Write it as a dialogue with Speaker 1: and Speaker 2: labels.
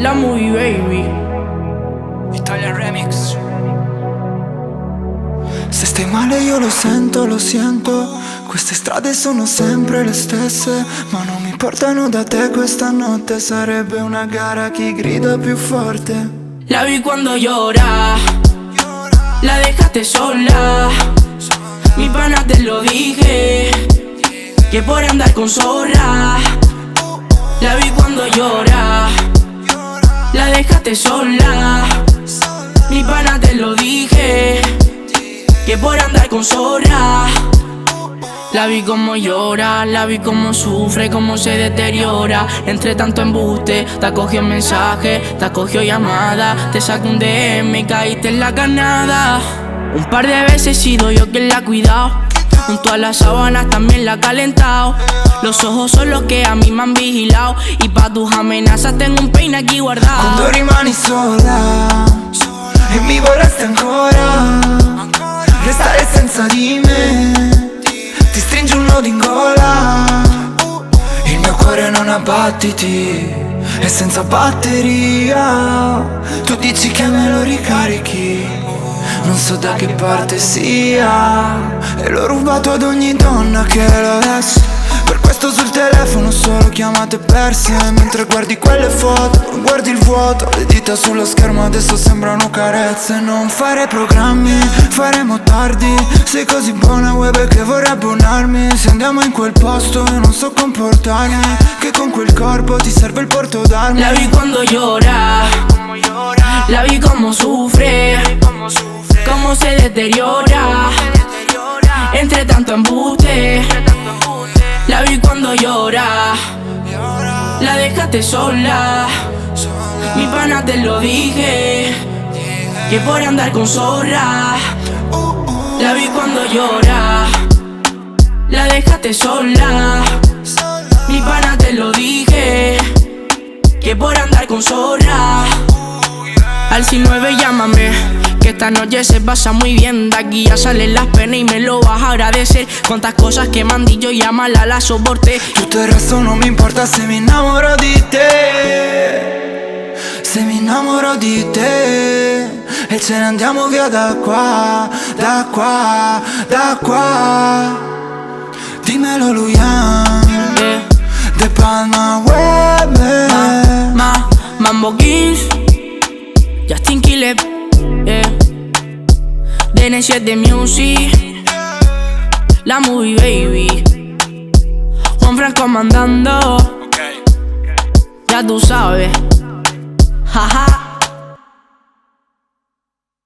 Speaker 1: La Movie Baby,
Speaker 2: Italian Remix. Se stai male io lo sento, lo sento. Queste strade sono sempre le stesse, ma non mi portano da te questa notte. Sarebbe una gara chi grida più forte.
Speaker 1: la vi cuando llora, la dejaste sola. Mi pana te lo dije, que por andar con zorra. La vi cuando llora, la dejaste sola. Mi pana te lo dije, que por andar con zorra. La vi como llora, la vi como sufre, como se deteriora. Entre tanto embuste, te acogió mensaje, te acogió llamada. Te saco un DM y caíste en la carnada. Un par de veces he sido yo quien la ha cuidado. Junto a las sábanas también la ha calentado. Los ojos son los que a mí me han vigilado. Y pa' tus amenazas tengo un peine aquí guardado.
Speaker 2: Quando rimani sola e mi vorresti ancora restare senza di me. Ti stringe un nodo in gola. Il mio cuore non ha battiti, è senza batteria. Tu dici che me lo ricarichi, non so da che parte sia. E l'ho rubato ad ogni donna che lo avesse. Per questo sul telefono solo chiamate perse. Mentre guardi quelle foto, non guardi il vuoto. Le dita sullo schermo adesso sembrano carezze. Non fare programmi, faremo tardi. Sei così buona web che vorrei abbonarmi. Se andiamo in quel posto e non so comportarmi, che con quel corpo ti serve il porto d'armi.
Speaker 1: La vi cuando llora, la vi como sufre, como se deteriora. Entre tanto embuste, la vi cuando llora, la dejaste sola. Mi pana te lo dije, que por andar con zorra. La vi cuando llora, la dejaste sola. Mi pana te lo dije, que por andar con zorra. Al 9 llámame, que esta noche se pasa muy bien. De aquí ya salen las penas y me lo vas a agradecer. Cuántas cosas que me han dicho, llámala, la soporté.
Speaker 2: Tutto il resto non mi importa se mi innamoro di te. Se mi innamoro di te e ce ne andiamo via da qua, da qua, da qua. Dimmelo Luyan, De Palma Web.
Speaker 1: Mambo Kings, Justin Quiles, DN7 de Music, La Movie Baby, Juan Franco mandando. Ya tú sabes, jaja.